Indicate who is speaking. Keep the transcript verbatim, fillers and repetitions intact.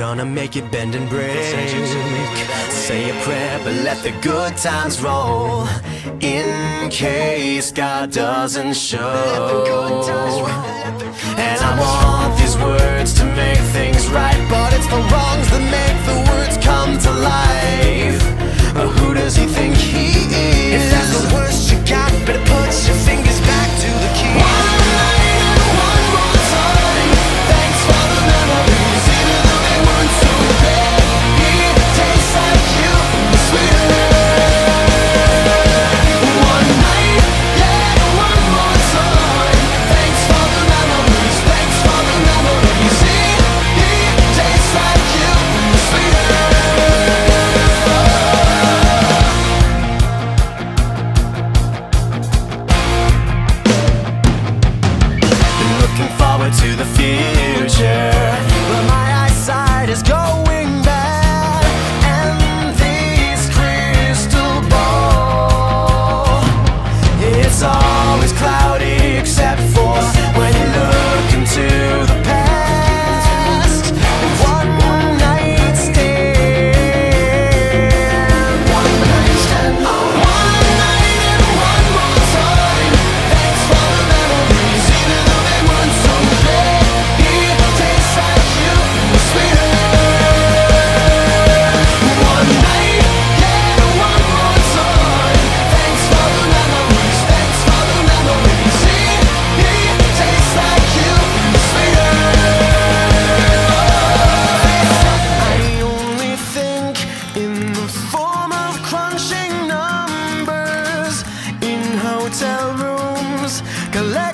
Speaker 1: gonna make it bend and break. Say a prayer, but let the good times roll, in case God doesn't show. And I want these words to make things right, but it's the wrongs that make the words come to life. But who does he think he is? If that's the worst you got, better put your fingers back to the key. One night and one more time. Thanks for the memories, even though they weren't so bad. It tastes like you, sweeter. One night, yeah, one more time. Thanks for the memories, thanks for the memories. It tastes like you, sweeter. To the future, but my eyesight is going bad, and this crystal ball, it's always cloudy except for when you look into the past. One night stand, one night stand, one night and one more time. Thanks for the memories, even though they weren't so. Collect